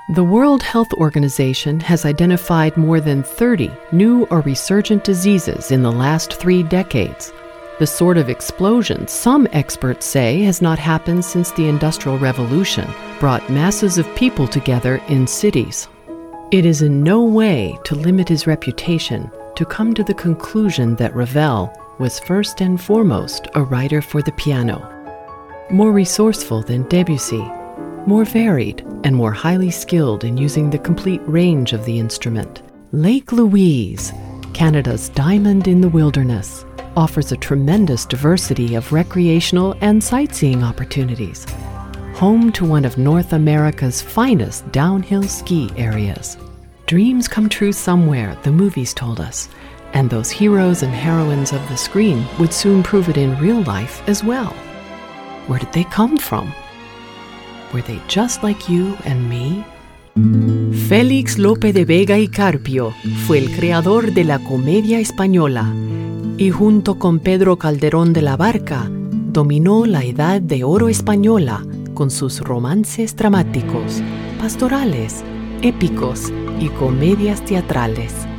The World Health Organization has identified more than 30 new or resurgent diseases in the last 3 decades. The sort of explosion some experts say has not happened since the Industrial Revolution brought masses of people together in cities. It is in no way to limit his reputation to come to the conclusion that Ravel was first and foremost a writer for the piano. More resourceful than Debussy, more varied and more highly skilled in using the complete range of the instrument. Lake Louise, Canada's diamond in the wilderness, offers a tremendous diversity of recreational and sightseeing opportunities. Home to one of North America's finest downhill ski areas. Dreams come true somewhere, the movies told us, and those heroes and heroines of the screen would soon prove it in real life as well. Where did they come from? Were they just like you and me? Félix Lope de Vega y Carpio fue el creador de la comedia española y junto con Pedro Calderón de la Barca dominó la Edad de Oro española con sus romances dramáticos, pastorales, épicos y comedias teatrales.